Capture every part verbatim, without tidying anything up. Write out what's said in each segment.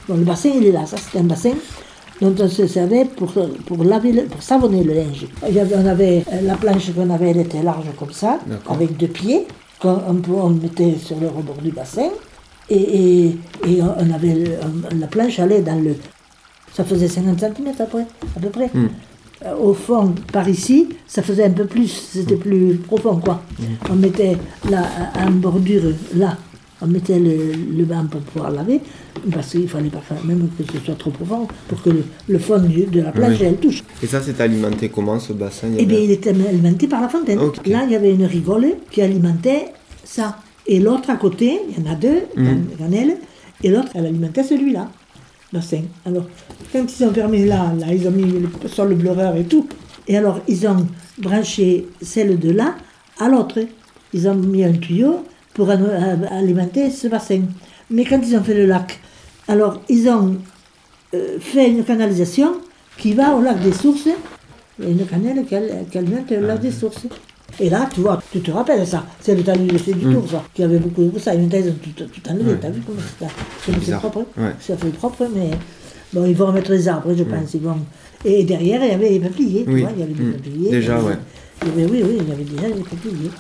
Bon, le bassin, il est là. Ça, c'était un bassin dont on se servait pour, pour, laver le, pour savonner le linge. Il y avait, on avait, la planche qu'on avait, elle était large comme ça, D'accord. avec deux pieds, qu'on on, on mettait sur le rebord du bassin, et, et, et on avait, on, la planche allait dans le... Ça faisait cinquante centimètres après, à peu près. Mm. Au fond, par ici, ça faisait un peu plus, c'était plus profond, quoi. Mm. On mettait là, en bordure, là, on mettait le, le banc pour pouvoir laver, parce qu'il ne fallait pas faire, même que ce soit trop profond, pour que le, le fond du, de la plage, oui. elle touche. Et ça, c'est alimenté comment, ce bassin? Eh bien, il était alimenté par la fontaine. Okay. Là, il y avait une rigole qui alimentait ça. Et l'autre à côté, il y en a deux, mm. Ganelle, et l'autre, elle alimentait celui-là, bassin. Alors, quand ils ont fermé là, là, ils ont mis le, sur le bleureur et tout, et alors, ils ont branché celle de là à l'autre. Ils ont mis un tuyau pour alimenter ce bassin. Mais quand ils ont fait le lac, alors ils ont euh, fait une canalisation qui va au lac des Sources, il y a une canale qui, qui alimente le lac ah, des Sources. Et là, tu vois, tu te rappelles ça, c'est le talus du mmh. Tour, ça, qui avait beaucoup de ça, et maintenant ils ont tout, tout enlevé, ouais. T'as vu comment c'est, c'est propre, ouais. Ça fait propre, mais bon, ils vont remettre les arbres, je pense, ouais. Ils vont... Et derrière, il y avait les peupliers, oui. Tu vois, il y avait des mmh. peupliers. Déjà, avait, ouais. Il y avait, oui, oui, il y avait déjà des peupliers.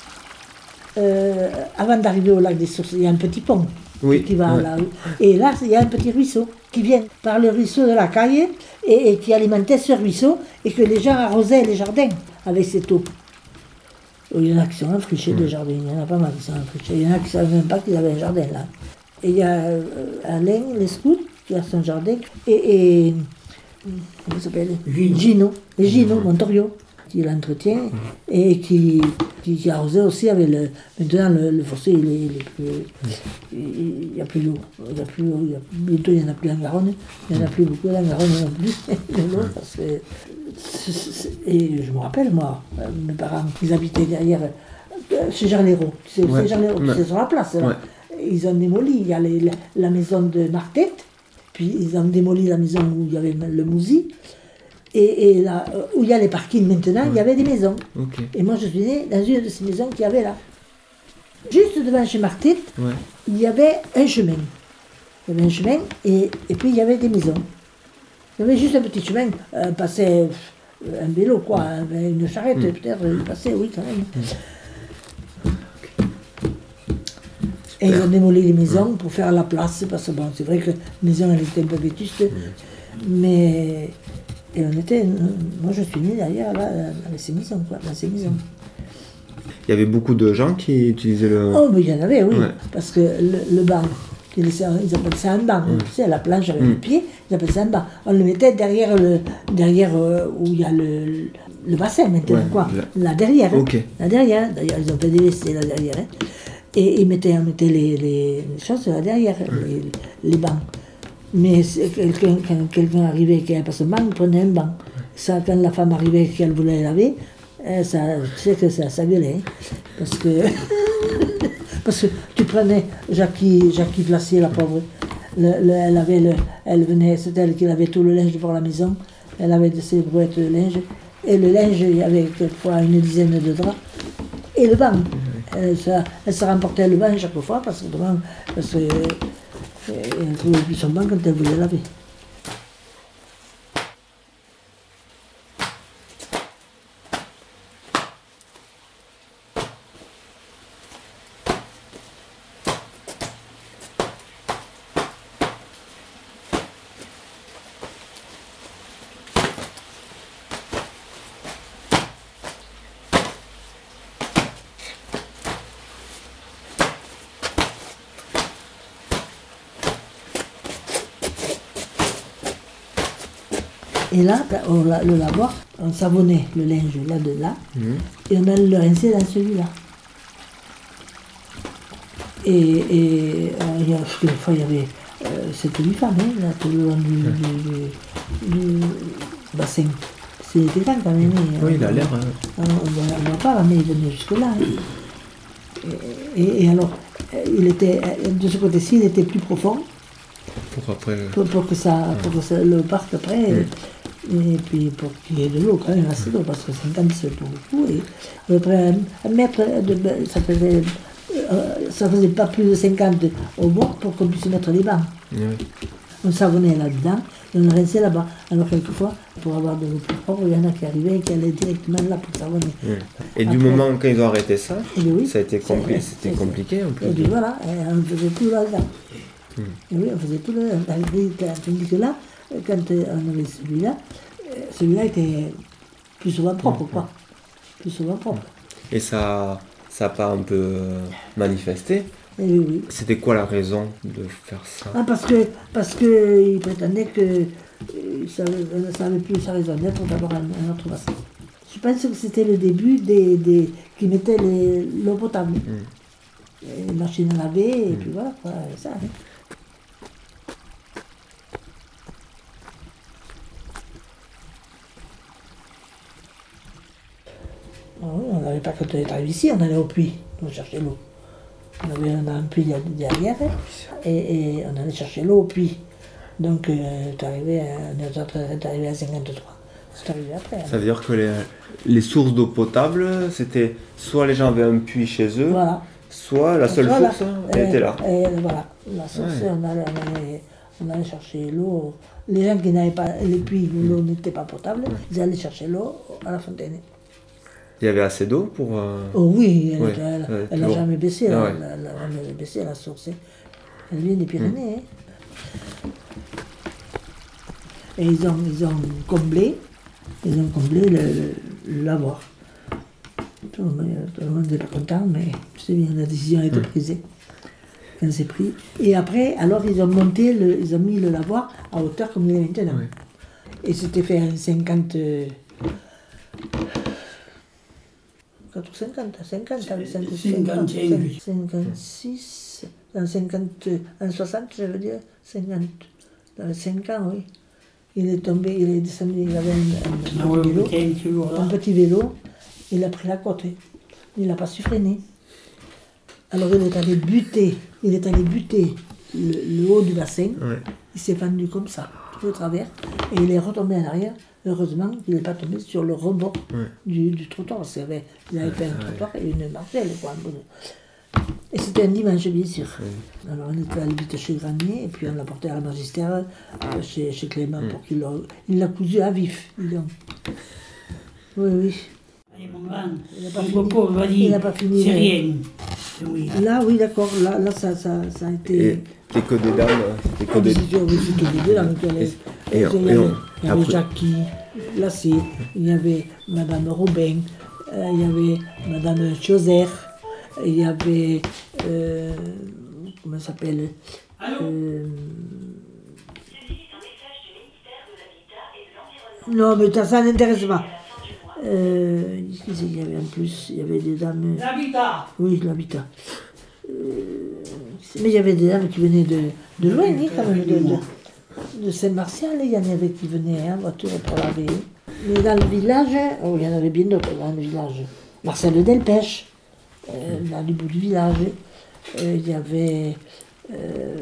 Euh, avant d'arriver au lac des Sources, il y a un petit pont oui, qui va ouais. là. Et là, il y a un petit ruisseau qui vient par le ruisseau de la Caille et, et qui alimentait ce ruisseau et que les gens arrosaient les jardins avec cette eau. Il y en a qui sont enfrichés ouais. de jardins, il y en a pas mal qui sont enfrichés. Il y en a qui ne savent même pas qu'ils avaient un jardin là. Et il y a euh, Alain, les scouts, qui a son jardin, et, et comment ça s'appelle Gino, et Gino Montorio, qui l'entretient et qui, qui, qui arrosait aussi avec le. Maintenant, le, le fossé, il est, il est plus. Il n'y a plus d'eau. Il y a plus d'eau. Il y a, bientôt, il n'y en a plus en Garonne. Il n'y en a plus beaucoup en Garonne non plus. Parce que, c'est, c'est, et je me rappelle, moi, mes parents, ils habitaient derrière, chez Jarlero. Tu sais, ouais. Jarlero, ouais. C'est sur la place. Là. Ouais. Ils ont démoli. Il y a les, la, la maison de Martette, puis ils ont démoli la maison où il y avait le Mouzy. Et, et là, où il y a les parkings maintenant, ouais. Il y avait des maisons. Okay. Et moi, je suis née dans une de ces maisons qu'il y avait là. Juste devant chez Martette, ouais. Il y avait un chemin. Il y avait un chemin, et, et puis il y avait des maisons. Il y avait juste un petit chemin, euh, passait un vélo, quoi, ouais. Une charrette, mmh. Peut-être, il passait, oui, quand même. Mmh. Et ils ont démoli les maisons mmh. pour faire la place, parce que bon, c'est vrai que la maison, elle était un peu vétuste, mmh. mais... Et on était, moi je suis née derrière, là, dans ces maisons, quoi, dans ces maisons. Il y avait beaucoup de gens qui utilisaient le... Oh, mais il y en avait, oui, ouais. Parce que le, le banc, ils appellent ça un banc, mmh. Tu sais, la planche avec mmh. le pied, ils appellent ça un banc. On le mettait derrière, le, derrière euh, où il y a le, le bassin maintenant, ouais, quoi, la... là derrière, okay. Hein, là derrière, d'ailleurs ils ont fait des W C là derrière, hein. Et ils mettaient, on mettait les, les, les choses là derrière, mmh. les, les bancs. Mais quelqu'un, quand quelqu'un arrivait qui n'avait pas ce banc, il prenait un banc. Ça, quand la femme arrivait qu'elle voulait laver, ça, tu sais que ça, ça gueulait. Hein, parce que parce que tu prenais Jackie, Jackie Glacier, la pauvre. Le, le, elle, avait le, elle venait, c'était elle qui avait tout le linge pour la maison. Elle avait de ses brouettes de linge. Et le linge, il y avait quelquefois une dizaine de draps. Et le banc. Elle, ça, elle se remportait le banc chaque fois parce que, parce que elle ne trouvait plus son banc quand elle voulait laver. Et là, au le lavoir, on savonnait le linge là de là, mmh. Et on allait le rincer dans celui-là. Et, et euh, il y a, quelquefois, il y avait euh, cette huit femmes, hein, là, tout le long du, mmh. du, du bassin. C'était grand quand même. Oui, il a l'air... Euh... On ne voit pas, mais il venait jusque-là. Hein. Et, et, et alors, il était, de ce côté-ci, il était plus profond. Pour après... Pour, pour que ça, pour que ça, le parc après... Mmh. Et puis pour qu'il y ait de l'eau, quand même assez d'eau, parce que cinquante c'est beaucoup. Et à peu près un mètre, de, ça faisait, euh, ça faisait pas plus de cinquante au bord pour qu'on puisse mettre les bancs. Oui. on savonnait là-dedans et on rinçait là-bas. Alors quelquefois, pour avoir de l'eau plus propre, il y en a qui arrivaient et qui allaient directement là pour savonner. Mmh. Et Après, du moment quand ils ont arrêté ça, eh bien oui, ça a été c'est- compli- c'est- c'était c'est- compliqué en plus. Et puis voilà, et on faisait tout là-dedans. Mmh. Et oui, on faisait tout là. Tandis que là, quand euh, on avait celui-là, euh, celui-là était plus souvent propre, quoi. Plus souvent propre. Et ça ça n'a pas un peu euh, manifesté. Et oui, oui. C'était quoi la raison de faire ça? Ah, parce que parce que il prétendait que euh, ça n'avait plus sa raison d'être d'avoir un, un autre bassin. Je pense que c'était le début des, des qui mettaient les- l'eau potable. Mm. Et les machines à laver, et Mm. puis voilà, quoi, ça. Hein. Ah oui, on n'avait pas quand on est arrivé ici, on allait au puits, on cherchait l'eau. On avait un, un puits derrière, hein, et, et on allait chercher l'eau au puits. Donc, euh, t'es arrivé à, on est arrivé à cinquante-trois. C'est arrivé après. Ça hein. veut dire que les, les sources d'eau potable, c'était soit les gens avaient un puits chez eux, Voilà. soit la seule Voilà. source, elle Et- était là. Et voilà, la source, Ouais. on, allait, on, allait, on allait chercher l'eau. Les gens qui n'avaient pas les puits où l'eau n'était pas potable, ils allaient chercher l'eau à la fontaine. Il y avait assez d'eau pour... euh, Oh oui, elle Ouais, était- elle ouais, elle n'a toujours. jamais baissé, Ah elle, ouais. elle n'a jamais baissé la source. hein. Elle vient des Pyrénées. hein. Et ils ont, ils ont comblé, ils ont comblé le, le, le lavoir. Tout le monde tout le monde n'est pas content, mais c'est bien, la décision a été prise. Quand c'est pris. Et après, alors ils ont monté, le, ils ont mis le lavoir à hauteur comme il est maintenant. Ouais. Et c'était fait en cinquante... quatre ou cinquante, cinquante, avec cinquante, cinquante-cinq. cinquante-six, en, cinquante, en soixante, je veux dire, cinquante, dans les cinq ans, oui. Il est tombé, il est descendu, il avait un, un, Ah ouais, petit, vélo, putain, toujours un là. petit vélo, il a pris la côte, il n'a pas su freiner. Alors il est allé buter, il est allé buter le, le haut du bassin, Ouais. il s'est fendu comme ça, tout au travers, et il est retombé en arrière. Heureusement qu'il n'est pas tombé sur le rebord Ouais. du, du trottoir, parce qu'il avait, il avait fait un ouais. trottoir et une margelle, quoi. un peu. Et c'était un dimanche, bien sûr. Alors on était allé vite chez Granier, et puis on l'a porté à la magistère, euh, chez, chez Clément, pour qu'il l'a, il l'a cousu à vif, dis donc. Oui, oui. Allez, mon grand, Il a pas mon fini. coco, vas-y, Il a pas fini, c'est mais- rien. Oui. Là, oui, d'accord, là, là ça, ça, ça a été... Et c'était que des dames, c'était que Ah, des... c'est sûr, oui, c'était les deux, là, donc il y avait, Et- et- il y et avait, on- il y avait après- Jackie, Lassé, il y avait Madame Robin, euh, il y avait Madame Chauzer, il y avait, euh, comment ça s'appelle, euh, non, mais ça, ça n'intéresse pas. Euh, qu'est-ce qu'il y avait en plus? Il y avait des dames... L'habitat. Oui, l'habitat. Euh, mais il y avait des dames qui venaient de, de loin, hein, quand même, de, de, de Saint-Martial, il y en avait qui venaient en voiture pour laver. Mais dans le village, oh, il y en avait bien d'autres dans le village. Marcel de Delpech, euh, dans le bout du village. Euh, il y avait... Euh,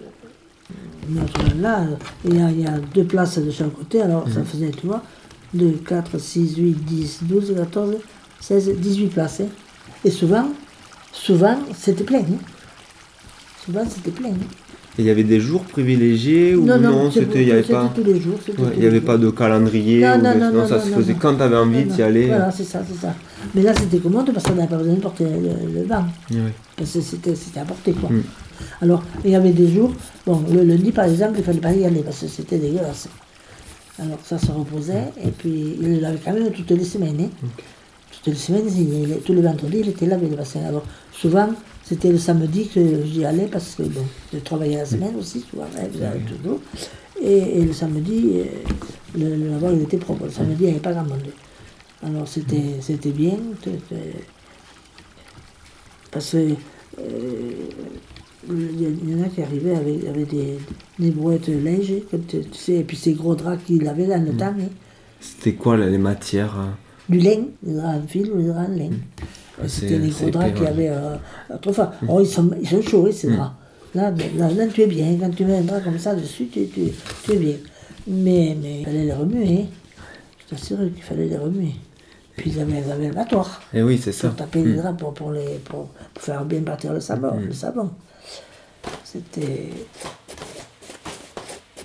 notre là, il y, a, il y a deux places de chaque côté, alors ça faisait, tu vois, deux, quatre, six, huit, dix, douze, quatorze, seize, dix-huit places. hein. Et souvent, souvent, c'était plein. hein. Souvent, c'était plein. hein. Et il y avait des jours privilégiés ou non, c'est- c'était, il y avait c'était pas... tous les jours. c'était Ouais, tous il n'y les avait jours. pas de calendrier, Non, ou non, de- non, non, non, ça non, se non, faisait non. quand tu avais envie Non, d'y non. aller. Voilà, c'est ça, c'est ça. Mais là, c'était commode parce qu'on n'avait pas besoin de porter le, le banc. Ouais. Parce que c'était, c'était à porter, quoi. Mm. Alors, il y avait des jours, bon, le lundi, par exemple, il ne fallait pas y aller parce que c'était dégueulasse. Alors, ça se reposait, et puis il l'avait quand même toutes les semaines. hein. Toutes les semaines, il- il- tous les vendredis, il était lavé, le bassin. Alors, souvent, c'était le samedi que j'y allais parce que, bon, je travaillais la semaine aussi, souvent, hein, vous avez toujours. Et, et le samedi, euh, le, le lavoir, il était propre. Le samedi, il n'y avait pas grand monde. Alors, c'était, c'était bien. c'était- Parce que euh, il y en a qui arrivaient avec, avec des, des brouettes de linge, comme tu, tu sais, et puis ces gros draps qu'il avait dans le temps, hein. C'était quoi là, les matières hein Du lin, des draps en fil ou des draps en lin. Ah, Et c'est- C'était des c'est gros draps épais, qu'il y ouais. avait euh, autrefois. Oh, ils, sont, ils sont chauds, hein, ces draps. Là, ben, là, là, tu es bien. Quand tu mets un drap comme ça dessus, tu, tu, tu es bien. Mais, mais il fallait les remuer. hein. Je t'assure qu'il fallait les remuer. Puis ils avaient, ils avaient le battoir. Eh oui, c'est ça. Pour taper les draps, pour, pour, les, pour, pour faire bien partir le savon. Le savon. C'était...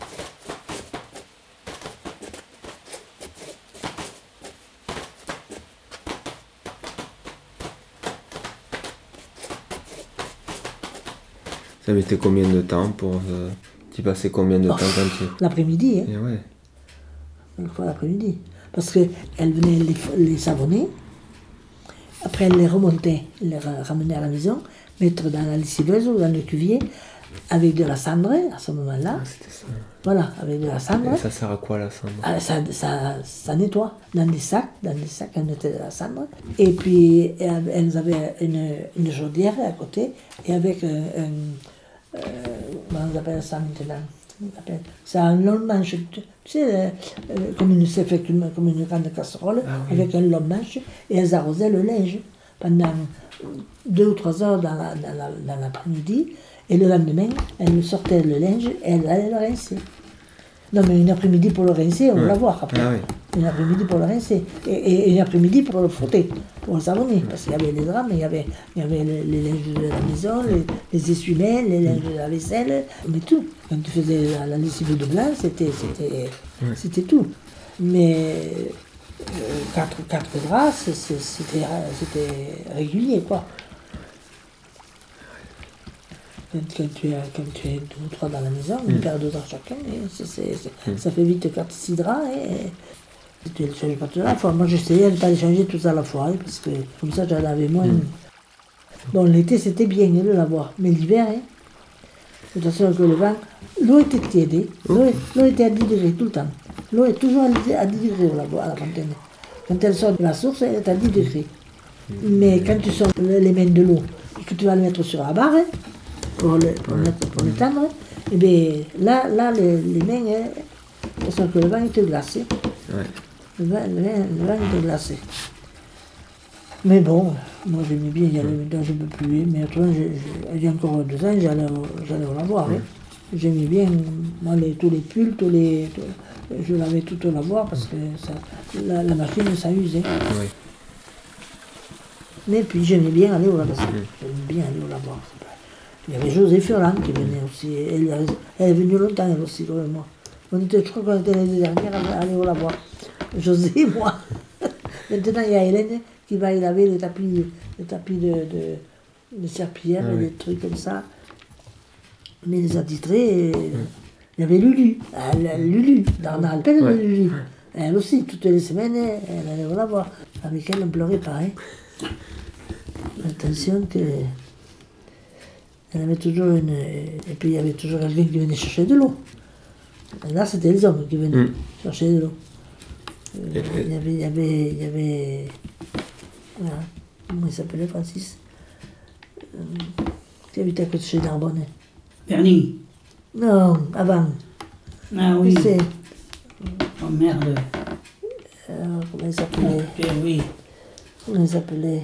Ça mettait combien de temps pour... Euh, tu passais combien de Oh, temps quand tu... L'après-midi, hein. Et ouais. Une fois l'après-midi. Parce qu'elle venait les, les savonner, après elle les remontait, les ra- ramenait à la maison, mettre dans la lessiveuse ou dans le cuvier, avec de la cendre à ce moment-là. Ah, c'était ça. Voilà, avec de la cendre. Et ça sert à quoi la cendre? Ah, ça, ça, ça nettoie dans des sacs, dans des sacs, elle mettait de la cendre. Et puis, elles elles avaient une, une chaudière à côté, et avec un, un- euh, comment on appelle ça maintenant? On appelle- C'est un long manche, tu tu sais, euh, euh, comme une, c'est fait comme, comme une grande casserole, Ah oui. avec un long manche, et elles arrosaient le linge pendant deux ou trois heures dans, la- dans la- dans l'après-midi, et le lendemain, elles sortaient le linge et elles allaient le rincer. Non, mais une après-midi pour le rincer, on va Ouais. la voir après. Ah oui. Une après-midi pour le rincer. Et, et une après-midi pour le frotter, pour le savonner. Parce qu'il y avait les draps, mais il y avait, il y avait les, les linges de la maison, les, les essuie-mains, les linges de la vaisselle, mais tout. Quand tu faisais la, la lessive de blanc, c'était, c'était, c'était tout. Mais euh, quatre, quatre draps, c'est- c'est- c'était, c'était régulier, quoi. Quand, quand tu es, quand tu es deux ou trois dans la maison, une paire de draps chacun, et c'est- c'est- c'est- ça fait vite quatre six draps. Et, et tu ne les changes pas tout à la fois. Moi, j'essayais de ne pas les changer tous à la fois, hein, parce que comme ça, j'en avais moins. Bon, l'été, c'était bien hein, de l'avoir, mais l'hiver, hein, de toute façon, que le vent, l'eau était tiède, hein. l'eau, l'eau était à dix degrés tout le temps. L'eau est toujours à dix à dix degrés là-bas, à la fontaine. Quand elle sort de la source, elle est à dix degrés. Mais quand tu sors les mains de l'eau et que tu vas le mettre sur la barre, hein, pour le, pour mettre- pour l'étendre, et bien là, là les, les mains, hein, elles sont que le vent était glacé. Ouais. Le vent, le vent, le vent était glacé. Mais bon, moi j'aimais bien y aller, maintenant je ne peux plus. Mais autrement, j'ai- j'ai- il y a encore deux ans, j'allais au- j'allais au lavoir. Hein. J'aimais bien, moi, les, tous les pulls, tous les, tous- je lavais tout au lavoir parce que ça, la, la machine, ça use. Hein. Ouais. Mais puis j'aimais bien aller au lavoir. J'aimais bien aller au lavoir. c'est pas- Il y avait José Furlan qui venait aussi. Elle, elle, elle est venue longtemps, elle aussi, comme moi. On était, je crois qu'on était l'année dernière à aller au lavoir. José et moi. Maintenant, il y a Hélène qui va y laver les tapis, les tapis de, de, de serpillères Ah et oui. des trucs comme ça. Mais les attitrés, euh, il y avait Lulu, elle, Lulu, d'Arnal, elle Ouais. Lulu. Elle aussi, toutes les semaines, elle allait au lavoir. Avec elle, on pleurait pareil. Attention que. Elle avait toujours une. Et puis il y avait toujours quelqu'un qui venait chercher de l'eau. Et là, c'était les hommes qui venaient Mm. chercher de l'eau. Euh, Et- et- Il y avait. Il y avait. Il y avait. Voilà. Comment il s'appelait, Francis euh, Qui habitait à côté de chez Narbonne. Bernie. Non, avant. Ah Qui oui. c'est Oh merde. Euh, Comment il s'appelait Eh oui. Comment il s'appelait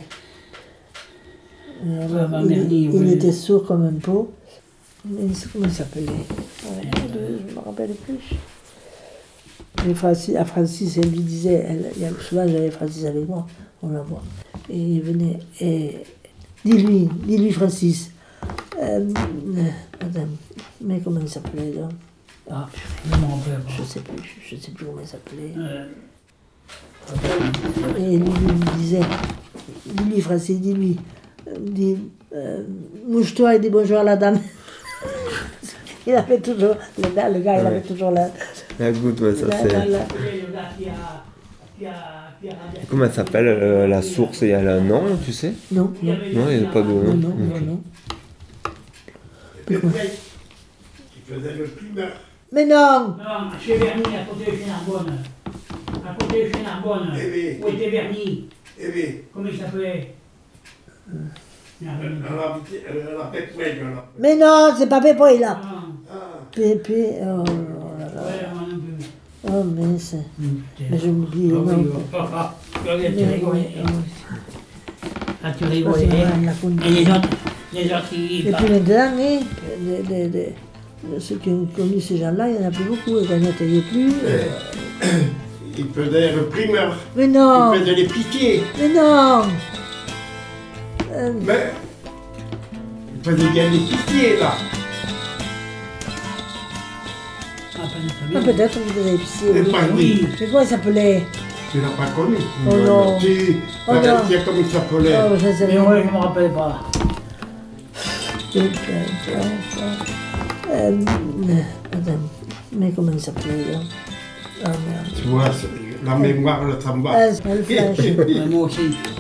Euh, Ah, bah, il, Bernie, il oui. était sourd comme un pot. Mais comment il s'appelait Ouais, Je ne me rappelle plus. Et Francis, à Francis, elle lui disait, elle, il y a- souvent j'avais Francis avec moi, on la voit. Et il venait, et dis-lui, dis-lui Francis, euh, euh, madame, mais comment il s'appelait donc Ah, Je m'en rappelle je pas. sais plus, je sais plus comment il s'appelait. Euh, Et lui, lui disait, dis-lui Francis, dis-lui, euh, dis, euh, mouche-toi et dis bonjour à la dame. Il avait toujours, le gars, le gars il Ouais. avait toujours la... La goutte, ouais, ça la- c'est... la- la- le gars qui a. Qui a. Qui a. Comment elle s'appelle euh, la source? Il y a un nom, tu sais? Non, non, Non, il n'y a pas de non, nom. non, Ok. non, non. Qui faisait le primeur. Mais non Non, chez Bernie, à côté de chez Narbonne. À côté de chez Narbonne. Eh oui. Où était Bernie? Eh oui, Comment il s'appelait? elle a habité, elle a la pète elle a. Mais non, c'est pas Pépé là. Non. Ah, Pépé, oh là là. Ouais, moi non plus. Oh mince. Mais je m'oublie le Ah oui, nom. oh, oh, oh. Regarde, tu Mais- rigolais. Ah, tu rigolais. c'est vrai, hein. la conne. Et les autres, les autres, ils Et puis maintenant, hein, de, de, de, de ceux qui ont connu ces gens-là, il n'y en a plus beaucoup. Et quand il n'y en a plus. euh, il faisait le primeur. Mais non Il faisait les piquets. Mais non Euh, Mais il faisait bien les piquets là. Ah, pas notre ah, famille. peut-être que vous avez épicé. Et Oui. pas lui. Oui. Mais comment il s'appelait Tu l'as pas connu. Oh non. Tu Oh non. regarde bien comme il s'appelait. Oh, je sais Mais pas. ouais, je me rappelle pas. Et, euh, euh, euh, attends, mais comment il s'appelait là? Ah merde. Tu vois, c'est- la mémoire le Ah, travaille. c'est le flash. Ouais, moi aussi.